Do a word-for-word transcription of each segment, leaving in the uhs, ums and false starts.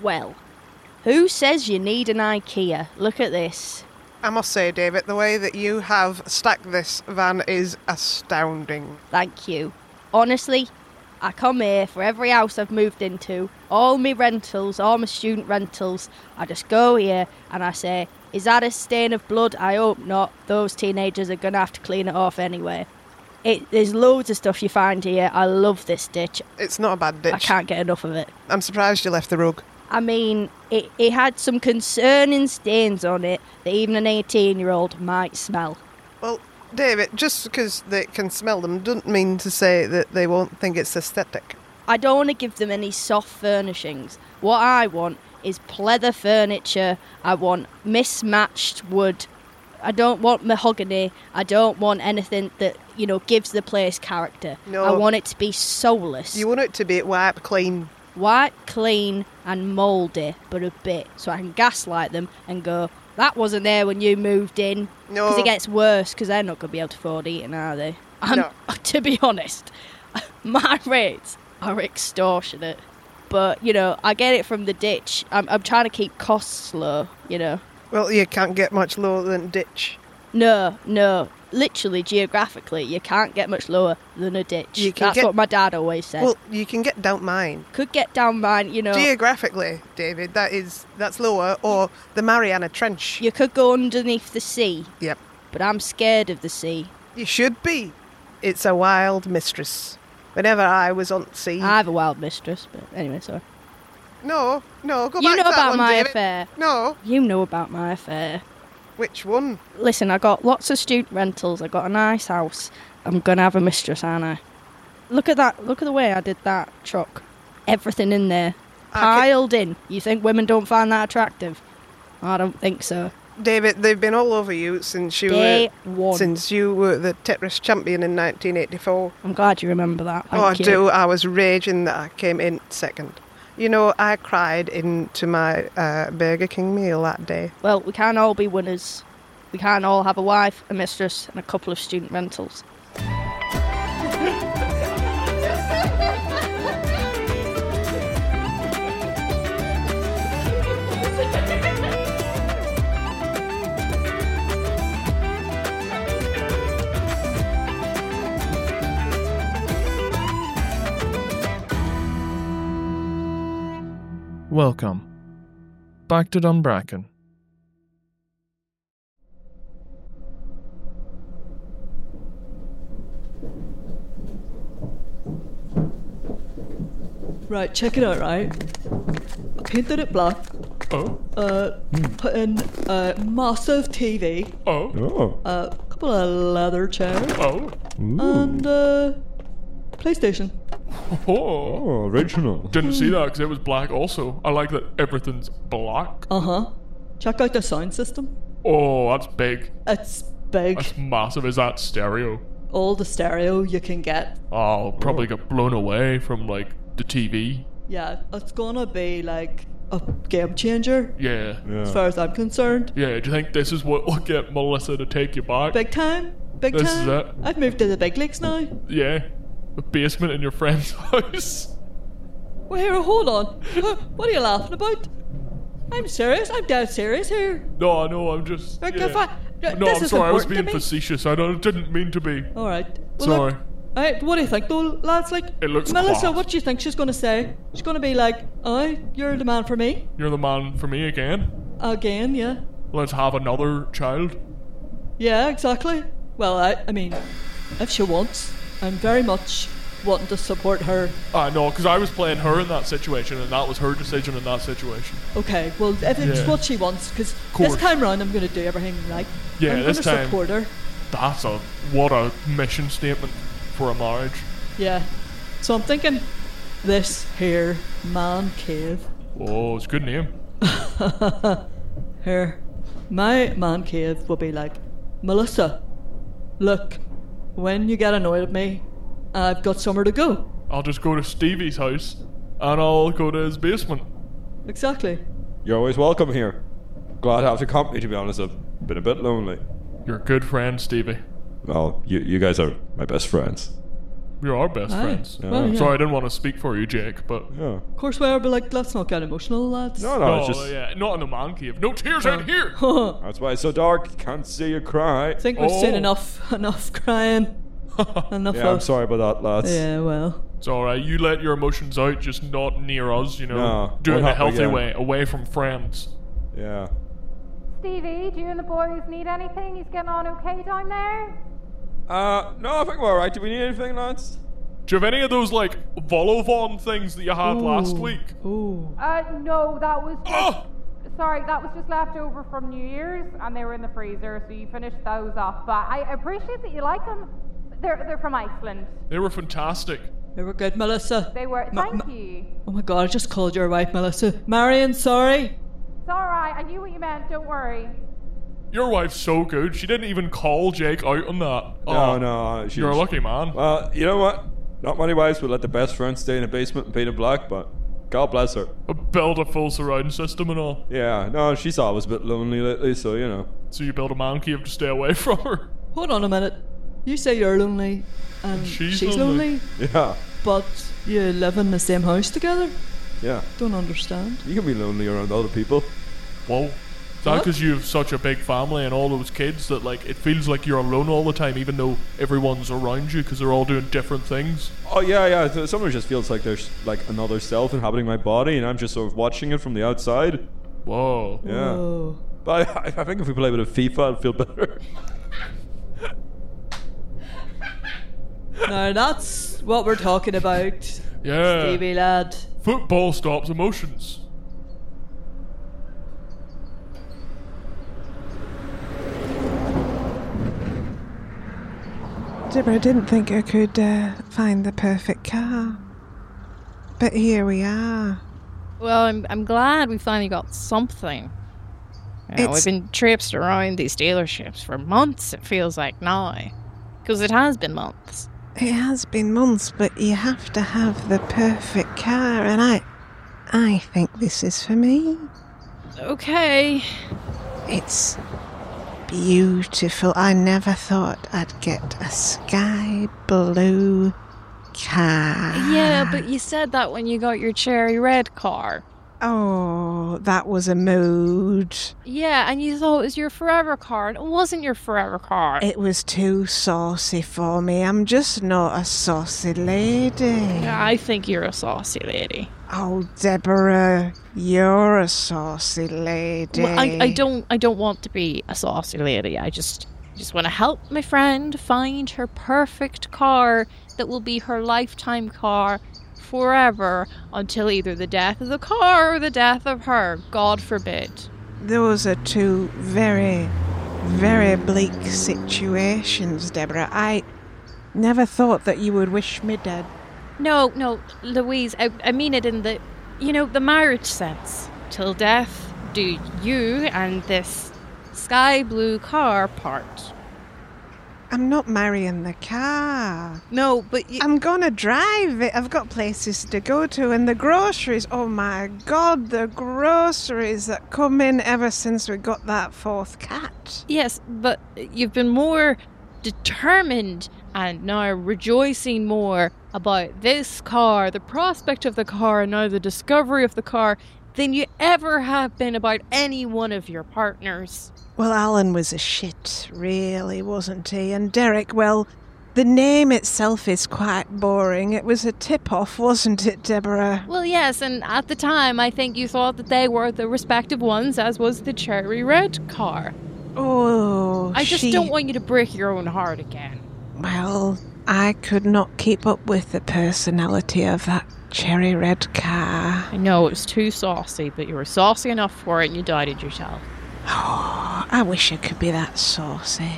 Well, who says you need an IKEA? Look at this. I must say, David, the way that you have stacked this van is astounding. Thank you. Honestly, I come here for every house I've moved into, all my rentals, all my student rentals. I just go here and I say, is that a stain of blood? I hope not. Those teenagers are going to have to clean it off anyway. It, there's loads of stuff you find here. I love this ditch. It's not a bad ditch. I can't get enough of it. I'm surprised you left the rug. I mean, it, it had some concerning stains on it that even an eighteen-year-old might smell. Well, David, just because they can smell them doesn't mean to say that they won't think it's aesthetic. I don't want to give them any soft furnishings. What I want is pleather furniture. I want mismatched wood. I don't want mahogany. I don't want anything that, you know, gives the place character. No. I want it to be soulless. You want it to be wiped clean. White, clean and mouldy, but a bit, so I can gaslight them and go, that wasn't there when you moved in. No. Because it gets worse, because they're not going to be able to afford eating, are they? I'm, No. To be honest, my rates are extortionate. But, you know, I get it from the ditch. I'm, I'm trying to keep costs low, you know. Well, you can't get much lower than ditch. No, no. Literally, geographically, you can't get much lower than a ditch. You can That's get- what my dad always said. Well, you can get down mine. Could get down mine, you know. Geographically, David, that is that's lower, or the Mariana Trench. You could go underneath the sea. Yep. But I'm scared of the sea. You should be. It's a wild mistress. Whenever I was on sea... I have a wild mistress, but anyway, sorry. No, no, go You back know to that about one, my David. affair. No. You know about my affair. Which one? Listen, I got lots of student rentals. I got a nice house. I'm going to have a mistress, aren't I? Look at that. Look at the way I did that truck. Everything in there. I Piled in. You think women don't find that attractive? I don't think so. David, they've been all over you since you Day were one. since you were the Tetris champion in nineteen eighty-four. I'm glad you remember that. Thank oh, I you. do. I was raging that I came in second. You know, I cried into my uh, Burger King meal that day. Well, we can't all be winners. We can't all have a wife, a mistress, and a couple of student rentals. Welcome back to Dunbracken. Right, check it out, right? I painted it black, Oh, uh, put in a massive T V, oh, Oh. a couple of leather chairs, oh, and uh, PlayStation. oh. Oh, original. Didn't see that because it was black also. I like that everything's black. Uh-huh. Check out the sound system. Oh, that's big. It's big. That's massive. Is that stereo? All the stereo you can get. Oh, I'll probably get blown away from, like, the T V. Yeah, it's gonna be like a game changer, Yeah. Yeah. as far as I'm concerned. Yeah, do you think this is what will get Melissa to take you back? Big time. Big This time. is it. I've moved to the big leagues now. Yeah. A basement in your friend's house. Well, here, hold on. Huh, What are you laughing about? I'm serious. I'm dead serious here. No, I know, I'm just... Like, yeah. if I- th- No, this I'm is sorry, I was important being to me. facetious. I don't, didn't mean to be. All right. Well, Sorry. Look, alright, what do you think, though, lads? Like, It looks Melissa, class. what do you think she's going to say? She's going to be like, "Aye, you're the man for me." You're the man for me again. Again, yeah, Let's have another child. yeah, exactly. Well, I, I mean, if she wants, I'm very much wanting to support her. I know, because I was playing her in that situation, and that was her decision in that situation. Okay, well, if it's Yeah. what she wants, because Course. this time round I'm going to do everything right. Yeah, I'm this going to time- support her. That's a... What a mission statement for a marriage. Yeah. So I'm thinking, this here man cave. Oh, it's a good name. Here, my man cave will be like, Melissa, look, when you get annoyed at me, I've got somewhere to go. I'll just go to Stevie's house, and I'll go to his basement. Exactly. You're always welcome here. Glad to have the company, to be honest. I've been a bit lonely. You're a good friend, Stevie. Well, you, you guys are my best friends. We are best Aye. friends. Yeah. Well, yeah. Sorry, I didn't want to speak for you, Jake, but... Yeah. Of course we are, but like, let's not get emotional, lads. No, no, No, it's just... yeah, not in the man cave. No tears out here! That's why it's so dark. You can't see you cry. I think we've Oh. seen enough, enough crying. Enough Yeah, I'm of... sorry about that, lads. Yeah, well. It's alright, you let your emotions out, just not near us, you know. No, Do it in won't a happen healthy again. way, away from friends. Yeah. Stevie, do you and the boys need anything? He's getting on okay down there? Uh, no, I think we're alright. Do we need anything, lads? Do you have any of those, like, Volovon things that you had last week? Ooh. Uh, no, that was just, Oh! sorry, that was just left over from New Year's, and they were in the freezer, so you finished those off. But I appreciate that you like them. They're they're from Iceland. They were fantastic. They were good, Melissa. They were. Ma- Thank ma- you. Oh my god, I just called your wife, Melissa. Marion, sorry. It's all right. I knew what you meant. Don't worry. Your wife's so good, she didn't even call Jake out on that. No, Oh, no. She's, You're a lucky man. Well, you know what? Not many wives would let the best friend stay in a basement and paint it black, but God bless her. Build a full surround system and all. Yeah, no, she's always a bit lonely lately, so, you know. So you build a man cave to stay away from her. Hold on a minute. You say you're lonely, and She's she's, lonely. lonely. Yeah, but you live in the same house together? yeah. Don't understand. You can be lonely around other people. Whoa. Is that What? because you have such a big family and all those kids that, like, it feels like you're alone all the time, even though everyone's around you because they're all doing different things? Oh, yeah, yeah. th- Sometimes it just feels like there's, like, another self inhabiting my body, and I'm just sort of watching it from the outside. Whoa. Yeah. Oh. But I, I think if we play a bit of FIFA, I'd feel better. Now that's what we're talking about, Yeah. Stevie lad. Football stops emotions. Deborah, I didn't think I could uh, find the perfect car. But here we are. Well, I'm I'm glad we finally got something. You know, we've It's- been traipsed around these dealerships for months, it feels like now. Because it has been months. It has been months, but you have to have the perfect car, and I, I think this is for me. Okay. It's beautiful. I never thought I'd get a sky blue car. Yeah, but you said that when you got your cherry red car. Oh, that was a mood. Yeah, and you thought it was your forever car, and it wasn't your forever car. It was too saucy for me. I'm just not a saucy lady. Yeah, I think you're a saucy lady. Oh, Deborah, you're a saucy lady. Well, I, I don't I don't want to be a saucy lady. I just just want to help my friend find her perfect car that will be her lifetime car forever until either the death of the car or the death of her. God forbid. Those are two very, very bleak situations, Deborah. I never thought that you would wish me dead. No, no, Louise, I, I mean it in the, you know, the marriage sense. Till death do you and this sky blue car part. I'm not marrying the car. No, but you, I'm gonna drive it. I've got places to go to, and the groceries. Oh my God, the groceries that come in ever since we got that fourth cat. yes, but you've been more determined and now rejoicing more about this car, the prospect of the car, and now the discovery of the car than you ever have been about any one of your partners. Well, Alan was a shit, really, wasn't he? And Derek, well, the name itself is quite boring. It was a tip-off, wasn't it, Deborah? Well, yes, and at the time I think you thought that they were the respective ones, as was the cherry red car. Oh, I just she... don't want you to break your own heart again. Well, I could not keep up with the personality of that cherry red car. I know it was too saucy, but you were saucy enough for it and you doubted yourself. Oh, I wish I could be that saucy.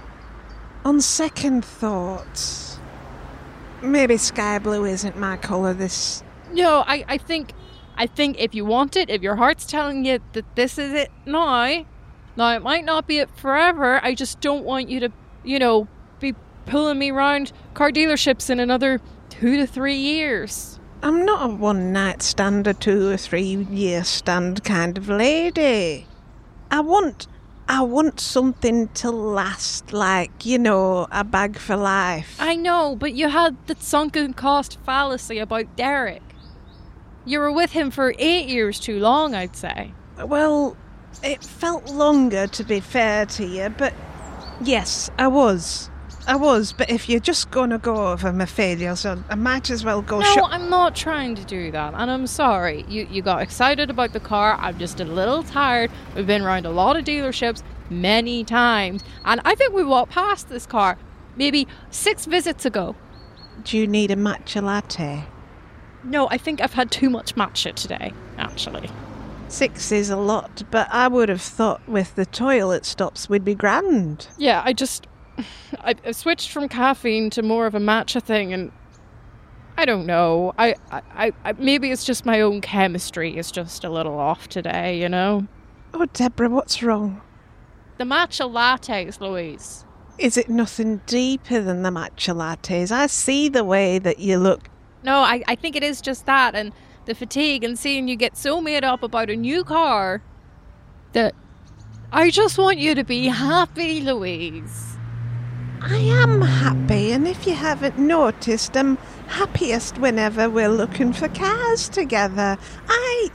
On second thoughts, maybe sky blue isn't my colour this... No, I, I think I think if you want it, if your heart's telling you that this is it now, now it might not be it forever, I just don't want you to, you know, be pulling me around car dealerships in another two to three years. I'm not a one-night stand or two or three-year stand kind of lady. I want I want something to last, like, you know, a bag for life. I know, but you had the sunken cost fallacy about Derek. You were with him for eight years too long, I'd say. Well, it felt longer, to be fair to you, but yes, I was. I was, but if you're just going to go over my failures, I I might as well go No, shop. I'm not trying to do that, and I'm sorry. You you got excited about the car. I'm just a little tired. We've been around a lot of dealerships many times, and I think we walked past this car maybe six visits ago. Do you need a matcha latte? No, I think I've had too much matcha today, actually. Six is a lot, but I would have thought with the toilet stops we'd be grand. Yeah, I just... I, I switched from caffeine to more of a matcha thing, and I don't know. I, I, I maybe it's just my own chemistry is just a little off today, you know? Oh, Deborah, what's wrong? The matcha lattes, Louise. Is it nothing deeper than the matcha lattes? I see the way that you look. No, I, I think it is just that, and the fatigue, and seeing you get so made up about a new car that I just want you to be happy, Louise. I am happy, and if you haven't noticed, I'm happiest whenever we're looking for cars together. I...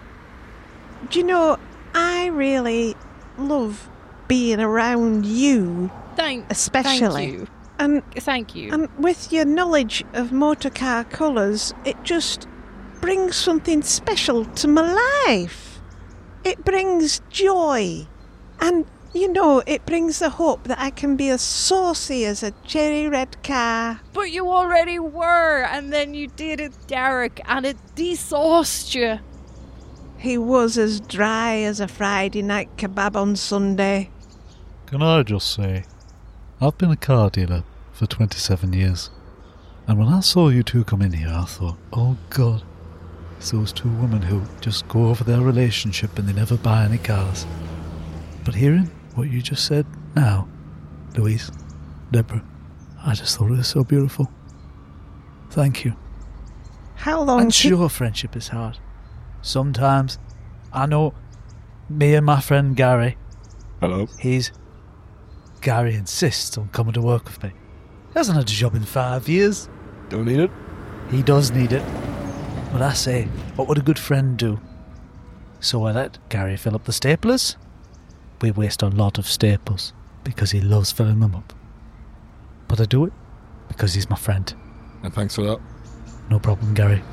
Do you know, I really love being around you, Thank, especially. thank you. And, Thank you. and with your knowledge of motor car colours, it just brings something special to my life. It brings joy. And, you know, it brings the hope that I can be as saucy as a cherry red car. But you already were, and then you did it, Derek, and it desauced you. He was as dry as a Friday night kebab on Sunday. Can I just say, I've been a car dealer for twenty-seven years, and when I saw you two come in here, I thought, oh God, it's those two women who just go over their relationship and they never buy any cars. But hearing what you just said now, Louise, Deborah, I just thought it was so beautiful. Thank you. How long And did- sure, friendship is hard. Sometimes, I know, me and my friend Gary, Hello. he's... Gary insists on coming to work with me. He hasn't had a job in five years. Don't need it. He does need it. But I say, what would a good friend do? So I let Gary fill up the staplers. We waste a lot of staples because he loves filling them up. But I do it because he's my friend. And thanks for that. No problem, Gary.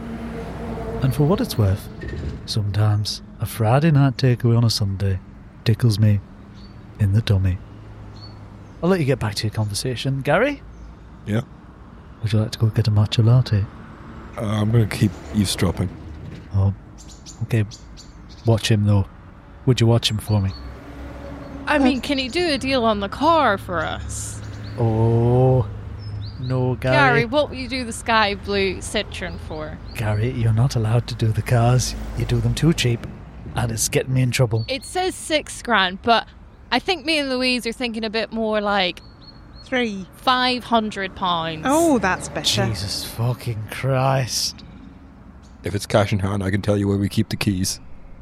And for what it's worth, sometimes a Friday night takeaway on a Sunday tickles me in the tummy. I'll let you get back to your conversation. Gary? Yeah? Would you like to go get a matcha latte? Uh, I'm going to keep eavesdropping. Oh, okay. Watch him, though. Would you watch him for me? I mean, can you do a deal on the car for us? Oh, no, Gary. Gary, what will you do the sky blue Citroen for? Gary, you're not allowed to do the cars. You do them too cheap, and it's getting me in trouble. It says six grand, but I think me and Louise are thinking a bit more like Three. five hundred pounds. Oh, that's better. Jesus fucking Christ. If it's cash in hand, I can tell you where we keep the keys.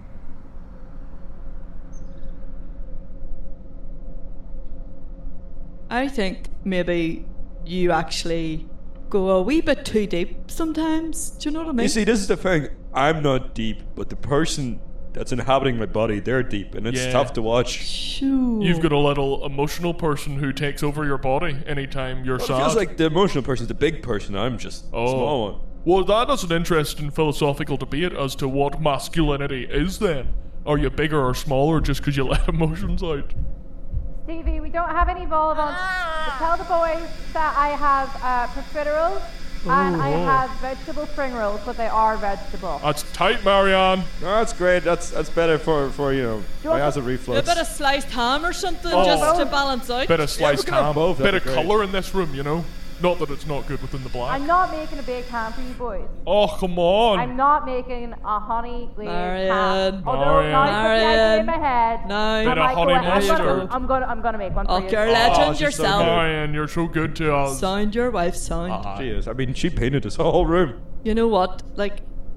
I think maybe you actually go a wee bit too deep sometimes. Do you know what I mean? You see, this is the thing. I'm not deep, but the person that's inhabiting my body, they're deep, and it's Yeah. tough to watch. Shoo. You've got a little emotional person who takes over your body anytime you're Well, it sad. feels like the emotional person's the big person. I'm just a Oh. small one. Well, that is an interesting philosophical debate as to what masculinity is then. Are you bigger or smaller just because you let emotions out? Stevie, we don't have any vol-au-vents, but tell the boys that I have uh, profiteroles and I have vegetable spring rolls, but they are vegetable. That's tight, Marianne. No, that's great. That's that's better for, for you know, you my want acid a reflux. bit of sliced ham or something Oh. just to balance out. Bit of sliced we can have ham, both, bit that'd of be great. colour in this room, you know? Not that it's not good within the black. I'm not making a big ham for you boys. Oh, come on. I'm not making a honey glazed Marianne. ham. Although now I put the idea in my head, No. I Bit of might go honey ahead- I'm mustard. gonna, I'm gonna, I'm gonna make one Oh, for you. you're a Oh, legend she's so yourself. good. Marianne, you're so good to us. Sound your wife sound. Ah. She is. I mean, she painted this whole room. You know what? Like,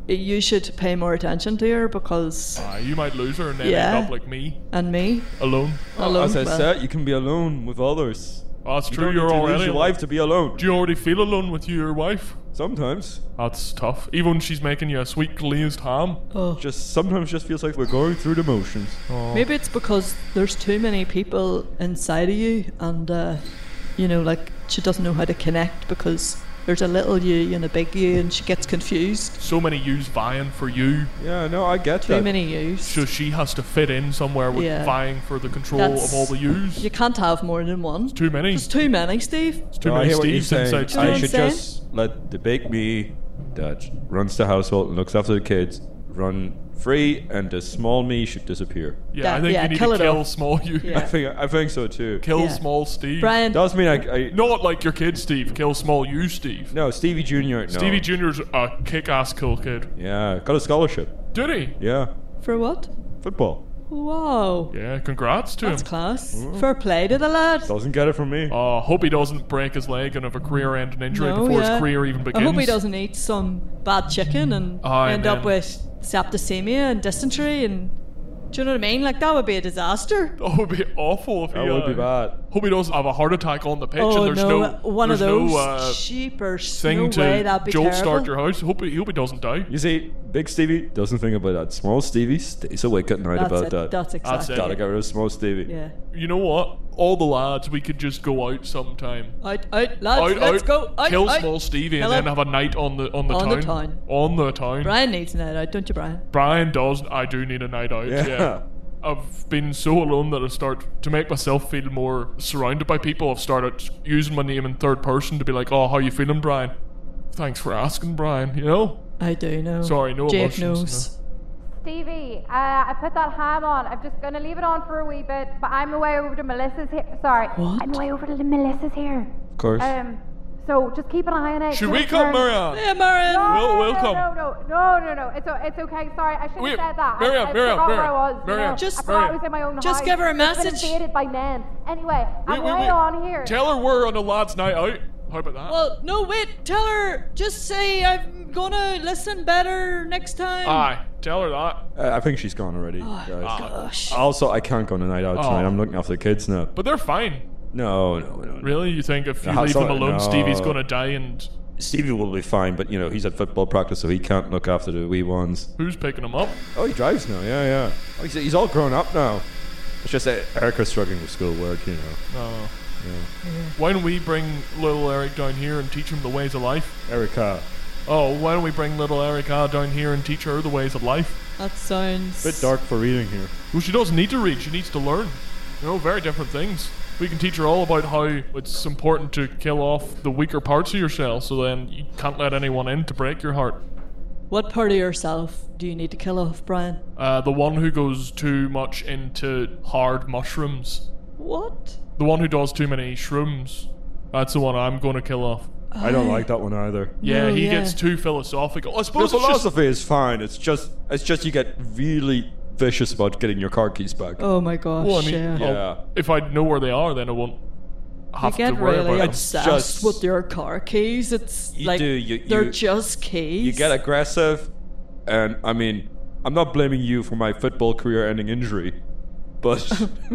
you should pay more attention to her because Ah, you might lose her and then Yeah. end up like me, and me alone. alone. As I well, said, you can be alone with others. Oh, that's You true. don't You're need to already lose your alone. wife to be alone. Do you already feel alone with your wife? Sometimes. That's tough. Even when she's making you a sweet glazed ham. oh. Just sometimes just feels like we're going through the motions. Oh. Maybe it's because there's too many people inside of you, and uh, you know, like she doesn't know how to connect because there's a little you and a big you, and she gets confused. So many yous vying for you, Yeah, no, I get Too that. many yous. so she has to fit in somewhere with Yeah. vying for the control That's- of all the yous. You can't have more than one. Too many. There's too many, Steve. Too No, I many hear what you're Steves saying. inside Do you know I what I'm should saying? just let the big me that runs the household and looks after the kids run free, and the small me should disappear. Yeah, Yeah, I think yeah, you need kill to it kill off. small you. Yeah. I think I think so too. Kill Yeah. small Steve. Brian, Does mean I, I Not like your kid Steve. Kill small you Steve. no Stevie Junior No. Stevie Junior's a kick-ass cool kid. Yeah, got a scholarship. Did he? Yeah, for what? football. Wow, Yeah, congrats to that's him. class. Fair play to the lad. Doesn't get it from me. Oh, hope he doesn't break his leg and have a career-ending injury No, before yeah. his career even begins. I hope he doesn't eat some bad chicken and Aye, end man. up with septicemia and dysentery and. Do you know what I mean? Like that would be a disaster. That would be awful if he. That would be uh, bad. Hope he doesn't have a heart attack on the pitch Oh and there's no, no, one of there's those no uh, sheepers. thing No to way, that'd be jolt terrible. start your house. Hope he, hope he doesn't die. You see, big Stevie doesn't think about that. Small Stevie stays awake at night That's about it. that. That's exactly. That's it. Gotta get rid of small Stevie. Yeah. You know what? All the lads, we could just go out sometime. Out, out, lads, out, let's out, go. Out, kill out. small Stevie and Hello. then have a night on the on the On the town. town. On the town. Brian needs a night out, don't you, Brian? Brian does. I do need a night out. Yeah. Yeah. I've been so alone that I start to make myself feel more surrounded by people. I've started using my name in third person to be like, "Oh, how you feeling, Brian? Thanks for asking, Brian." You know. I do know. Sorry, no Jake emotions, knows. Stevie, uh, I put that ham on. I'm just going to leave it on for a wee bit, but I'm away over to Melissa's here. Sorry. What? I'm away over to Melissa's here. Of course. Um, so just keep an eye on it. Should Give we it come, turn. Marianne? Hey, Marion. No, We'll- no, we'll no, come. no, no, no, no, no. It's, o- it's okay. Sorry, I should Wait, have said that. Miriam, I, I Miriam, forgot where Miriam, I was. you Miriam, know. Just- I forgot I Miriam. was in my own Just house. give her a It's message. been invaded by men. Anyway, I'm Wait, wait, way wait. on here. Tell her we're on a lads' night out. How about that? Well, no, wait. Tell her. Just say I'm gonna listen better next time. Aye, tell her that. Uh, I think she's gone already. Oh, guys. gosh. Also, I can't go on a night out Oh. tonight. I'm looking after the kids now. But they're fine. No, no, no. no. Really? You think if you Uh, leave them sorry, alone, no. Stevie's gonna die and Stevie will be fine, but you know he's at football practice, so he can't look after the wee ones. who's picking them up? Oh, he drives now. Yeah, yeah. Oh, he's, he's all grown up now. It's just that Erica's struggling with schoolwork, you know. Oh. Yeah. Why don't we bring little Eric down here and teach him the ways of life? Erica, Oh, why don't we bring little Erica down here and teach her the ways of life? That sounds. bit dark for reading here. Well, she doesn't need to read, she needs to learn. You know, very different things. We can teach her all about how it's important to kill off the weaker parts of yourself so then you can't let anyone in to break your heart. What part of yourself do you need to kill off, Brian? Uh, the one who goes too much into hard mushrooms. What? The one who does too many shrooms. That's the one I'm going to kill off. I don't like that one either. Yeah, No, he yeah. gets too philosophical. I The suppose it's just, philosophy is fine. It's just, it's just you get really vicious about getting your car keys back. Oh my gosh, well, I mean, yeah. I'll- Yeah. if I know where they are, then I won't You have get to worry really about it. obsessed just- with your car keys. It's You like do, you- they're you- just keys. You get aggressive, and I mean, I'm not blaming you for my football career-ending injury, but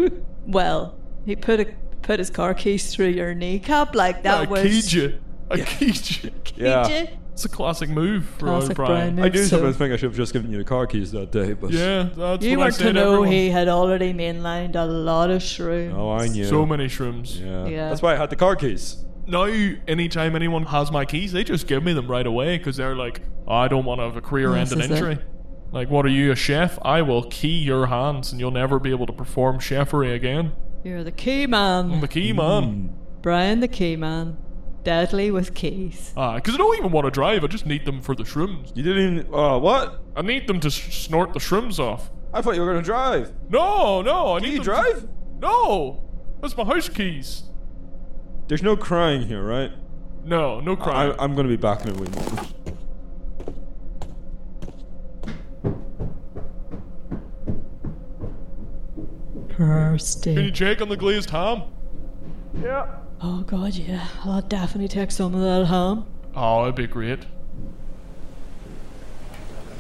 Well, he put a put his car keys through your kneecap like that I was. keyed you. I keyed you. yeah, you? It's a classic move for Classic O'Brien. Brian. I do So- sometimes think I should have just given you the car keys that day, but Yeah, that's You what I weren't say to know everyone. he had already mainlined a lot of shrooms. oh, I knew. So many shrooms. Yeah. Yeah. That's why I had the car keys. Now, anytime anyone has my keys, they just give me them right away because they're like, oh, I don't want to have a career-ending This is it. injury. Like, what are you, a chef? I will key your hands and you'll never be able to perform chefery again. You're the key man. I'm the key man. Brian the key man. Deadly with keys. Ah, because I don't even want to drive. I just need them for the shrooms. You didn't even. Oh, what? I need them to s- snort the shrooms off. I thought you were gonna drive. No, no, I Do need you them drive? To, no, that's my house keys. There's no crying here, right? No, no I, crying. I'm gonna be back in a wee moment. Can you Kirsty. check on the glazed ham? Yeah. Oh god, yeah. I'll definitely take some of that ham. Oh, that'd be great.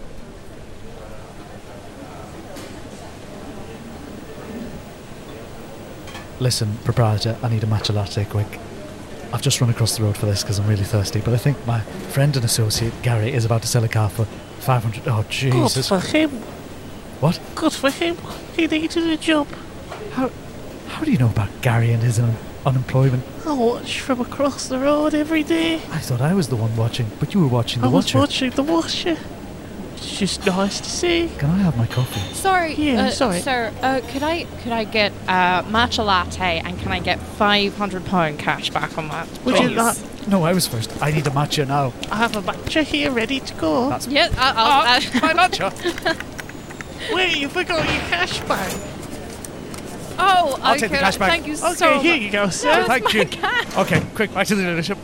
Listen, proprietor, I need a matcha latte quick. I've just run across the road for this because I'm really thirsty, but I think my friend and associate Gary is about to sell a car for five hundred. Oh, Jesus. Good for him. What? Good for him. He needed a job. How How do you know about Gary and his un- unemployment? I watch from across the road every day. I thought I was the one watching, but you were watching the I was watcher. watching the watcher. It's just nice to see. Can I have my coffee? Sorry, Yeah, uh, sorry. sir. Uh, could I could I get a matcha latte and can I get five hundred pound cash back on that? Would you please? like? No, I was first. I need a matcha now. I have a matcha here ready to go. That's Yeah, I'll. I'll uh, my matcha. Wait, you forgot your cash bag. oh, I'll okay, take the cash back. Thank you Okay, so here much. you go, sir. Where's Thank my you. cash? Okay, quick, back to the dealership.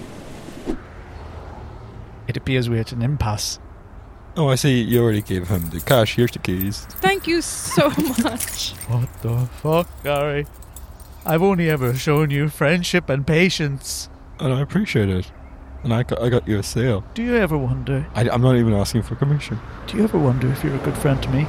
It appears we're at an impasse. Oh, I see. You already gave him the cash. Here's the keys. Thank you so much. What the fuck, Gary? I've only ever shown you friendship and patience. And I appreciate it. And I got, I got you a sale. Do you ever wonder? I, I'm not even asking for commission. Do you ever wonder if you're a good friend to me?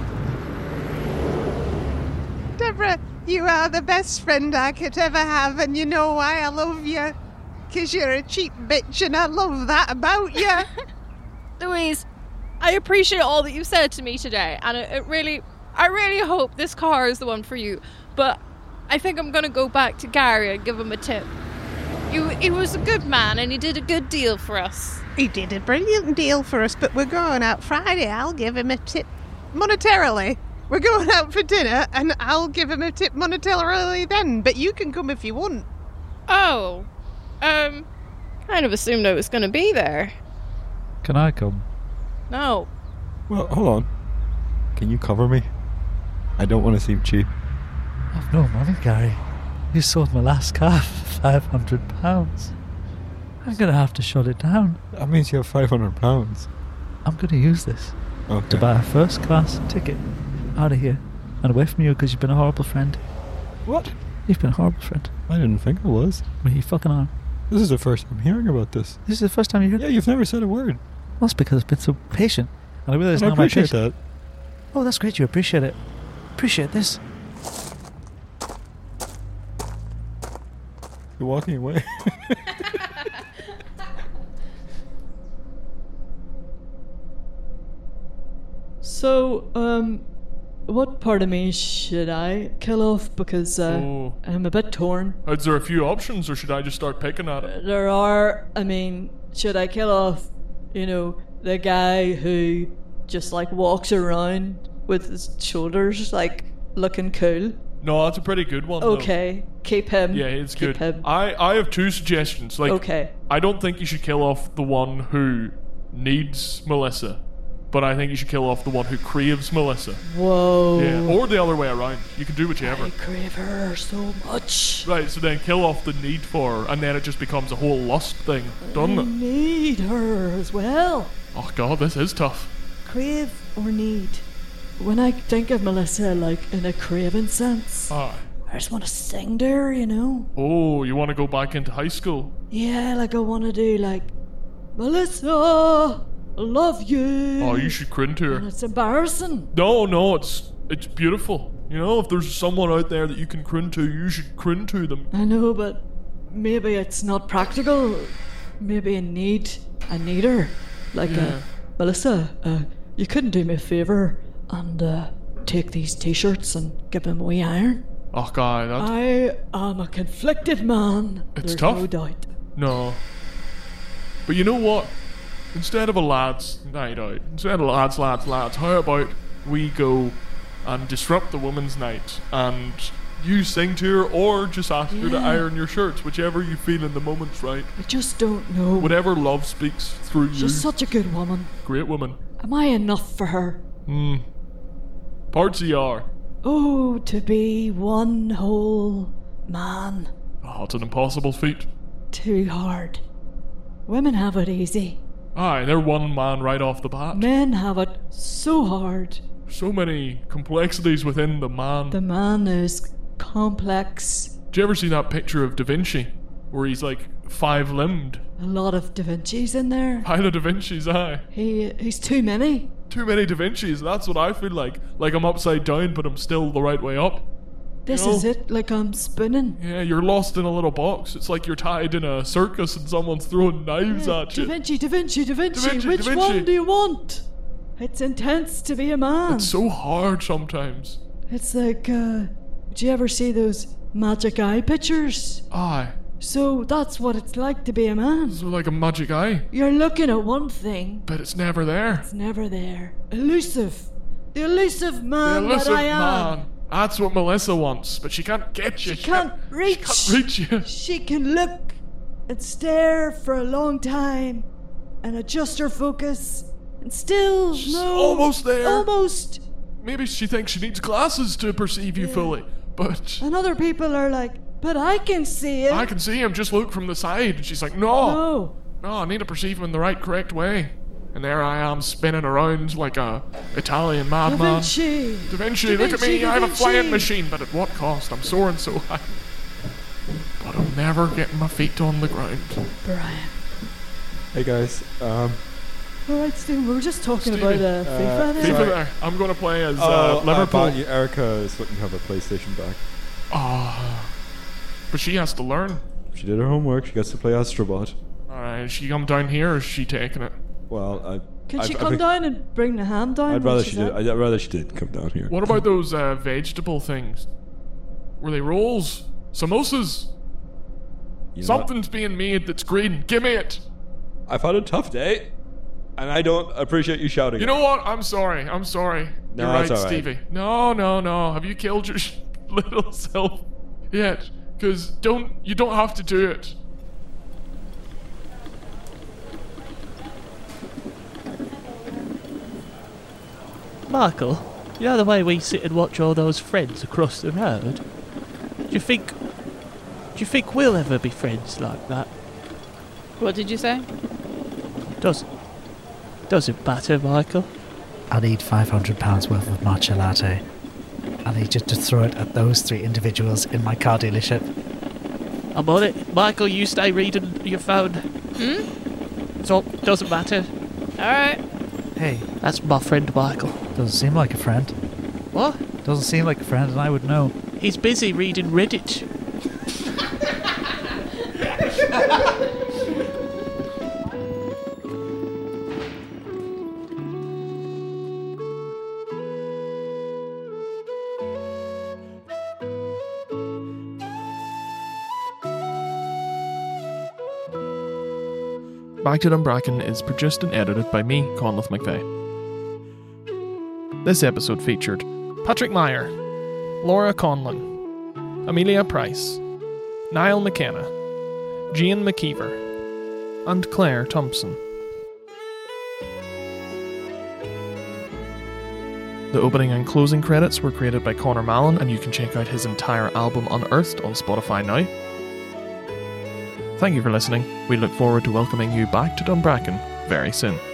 Deborah, you are the best friend I could ever have, and you know why I love you? Because you're a cheap bitch, and I love that about you. Louise, I appreciate all that you said to me today, and it, it really, I really hope this car is the one for you. But I think I'm gonna go back to Gary and give him a tip. He, he was a good man, and he did a good deal for us. He did a brilliant deal for us, but we're going out Friday. I'll give him a tip monetarily. We're going out for dinner, and I'll give him a tip monetarily then, but you can come if you want. Oh, um, kind of assumed I was gonna be there. Can I come? No. Well, hold on. Can you cover me? I don't want to seem cheap. I've no money, Gary. You sold my last car for five hundred pounds. I'm gonna have to shut it down. That means you have five hundred pounds. I'm gonna use this Okay. to buy a first class ticket out of here and away from you because you've been a horrible friend. What? You've been a horrible friend. I didn't think I was. Well, you fucking are. This is the first time hearing about this. This is the first time you heard. Yeah, you've never said a word. Well, it's because I've been so patient, and I realize And I now my appreciate patience- that. Oh, that's great. You appreciate it. Appreciate this. You're walking away. So, um, what part of me should I kill off? Because uh, Oh. I'm a bit torn. Is there a few options, or should I just start picking at it? There are, I mean, should I kill off, you know, the guy who just like walks around with his shoulders like looking cool? No, that's a pretty good one. though. Okay, keep him. Yeah, it's keep good. Him. I, I have two suggestions. Like, Okay. I don't think you should kill off the one who needs Melissa, but I think you should kill off the one who craves Melissa. Whoa. Yeah, or the other way around. You can do whichever. I crave her so much. Right, so then kill off the need for her, and then it just becomes a whole lust thing, doesn't I it? need her as well. Oh god, this is tough. Crave or need? When I think of Melissa, like in a craving sense, Ah. I just want to sing to her, you know? Oh, you want to go back into high school? Yeah, like I want to do like, Melissa, I love you. Oh, you should cringe to And her. it's embarrassing. No, no, it's it's beautiful. You know, if there's someone out there that you can cringe to, you should cringe to them. I know, but maybe it's not practical. Maybe I need, I need her. Like, Yeah. uh, Melissa, uh, you couldn't do me a favour and uh, take these t-shirts and give them a wee iron? Oh god, that's I am a conflicted man. It's There's tough. no doubt. no. But you know what? Instead of a lads' night out, instead of lads, lads, lads, how about we go and disrupt the woman's night and you sing to her or just ask her to Yeah. iron your shirts, whichever you feel in the moment, right? I just don't know. Whatever love speaks through you. She's such a good woman. Great woman. Am I enough for her? Hmm. Parts of you are. Oh, to be one whole man. Oh, it's an impossible feat. Too hard. Women have it easy. Aye, they're one man right off the bat. Men have it so hard. So many complexities within the man. The man is complex. Do you ever see that picture of Da Vinci? Where he's like five-limbed? A lot of Da Vinci's in there. Pile of Da Vinci's, aye. He he's too many. Too many Da Vinci's, that's what I feel like. Like I'm upside down, but I'm still the right way up. This You know? is it, like I'm spinning. Yeah, you're lost in a little box. It's like you're tied in a circus and someone's throwing knives Yeah, at Da you. Vinci, Da Vinci, Da Vinci, Da Vinci, which Da Vinci. one do you want? It's intense to be a man. It's so hard sometimes. It's like, uh, did you ever see those magic eye pictures? Aye. So that's what it's like to be a man. So like a magic eye, You're looking at one thing, but it's never there. it's never there. Elusive. The elusive The man elusive that I am. man. That's what Melissa wants, but she can't get you. She can't reach. She can't reach you. She can look and stare for a long time and adjust her focus and still She's no. almost there. Almost. Maybe she thinks she needs glasses to perceive you fully, but And other people are like, but I can see it. I can see him. Just look from the side. And she's like, no, No. no, I need to perceive him in the right, correct way. And there I am, spinning around like a Italian Da madman. Vinci. Da Vinci, Da look at Vinci, me. Da I have a Vinci. flying machine, but at what cost? I'm soaring so high. But I'm never getting my feet on the ground. Brian. Hey guys, um, Alright, Steve, we were just talking Stevie, about uh, FIFA uh, there. FIFA Sorry. there. I'm going to play as oh, uh, I Liverpool. bought you. Erica is looking to have a PlayStation back. Ah, but she has to learn. She did her homework. She gets to play Astrobot. Alright, is she come down here or is she taking it? Well, I. Can I've- she I've come been- down and bring the ham down? I'd when rather she's she did. out? I'd rather she did come down here. What about those uh, vegetable things? Were they rolls? Samosas? You know, Something's being made that's green. Give me it. I've had a tough day, and I don't appreciate you shouting. You at know me. what? I'm sorry. I'm sorry. No, You're right, it's all right. Stevie. No, no, no. Have you killed your sh- little self yet? Because don't you don't have to do it. Michael, you know the way we sit and watch all those friends across the road? Do you think... Do you think we'll ever be friends like that? What did you say? Doesn't... Doesn't matter, Michael. I need five hundred pounds worth of matcha latte. I need you to throw it at those three individuals in my car dealership. I'm on it. Michael, you stay reading your phone. Hmm? So, doesn't matter. Alright. Hey, That's my friend Michael. doesn't seem like a friend. What? Doesn't seem like a friend, and I would know. He's busy reading Reddit. Back to Dumbracken is produced and edited by me, Conleth McVeigh. This episode featured Patrick Meyer, Laura Conlon, Amelia Price, Niall McKenna, Jean McKeever, and Claire Thompson. The opening and closing credits were created by Connor Mallon, and you can check out his entire album Unearthed on Spotify now. Thank you for listening. We look forward to welcoming you back to Dumbracken very soon.